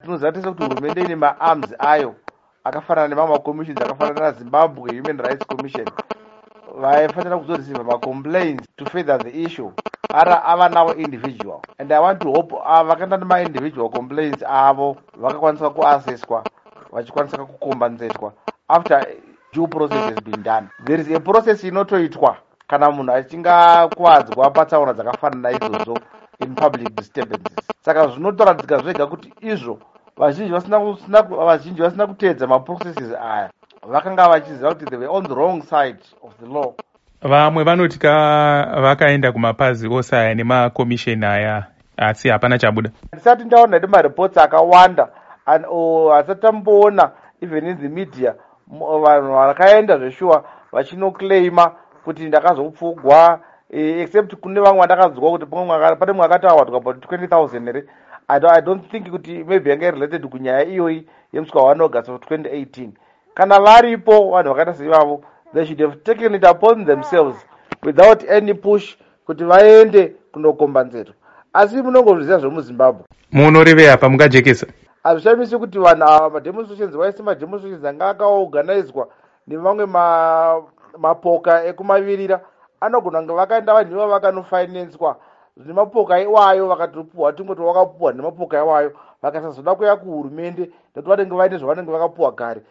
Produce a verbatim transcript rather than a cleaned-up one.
tinoziva tese kuti hurumende ine maarms ayo akafanana nemamwe commissions akafanana naZimbabwe Human Rights Commission vaifanira kuzoreceive macomplaints to further the issue ara ava nawo individual, and I want to hope vakaenda nemaindividual complaints avo vakakwanisa kuassesswa vachikwanisa kukombanzetwa after due process has been done. There is a process inotoitwa kana munhu achingakuwadzwa patsaona dzakafanana idzodzo in public disturbances. Saka zvinotoradzika zvega kuti izvo vazhinji vazhinji vasina kuteedza maprocesses aya vakanga vachiziva kuti they were on the wrong side of the law. Vamwe vanoti ka vakaenda kumapazi ose aya nemakomisheni aya asi hapana chabuda. Ndisati ndaona nemareports akawanda hasati tamboona even in the media vanhu vakaenda zveshuwa vachinoclaima kuti ndakazopfugwa, except kune vamwe vandakazwa kuti pane mwe akatawadwa about twenty thousand here. I don't, I don't think kuti maybe yanga related kunyaya iyoyi yemuswa wa August of twenty eighteen. Kana varipo vanhu vakaita seivavo, they should have taken it upon themselves without any push kuti vaende kunokombanzerwa. Asi munongozviziva zvemuZimbabwe munorevei apa mungajekesa hazvishamisi kuti vanhu ava mademonstrations vaise mademonstrations anga akaorganizwa nevamwe mapoka ekumavirira anogona kunge vakaenda vanhuva vakanofinanswa nemapoka iwayo vakatopuhwa tumwe twavakapuhwa nemapoka iwayo vakasazoda kuya kuhurumende nekuti vanenge vaine zvavanenge vakapuhwa kare.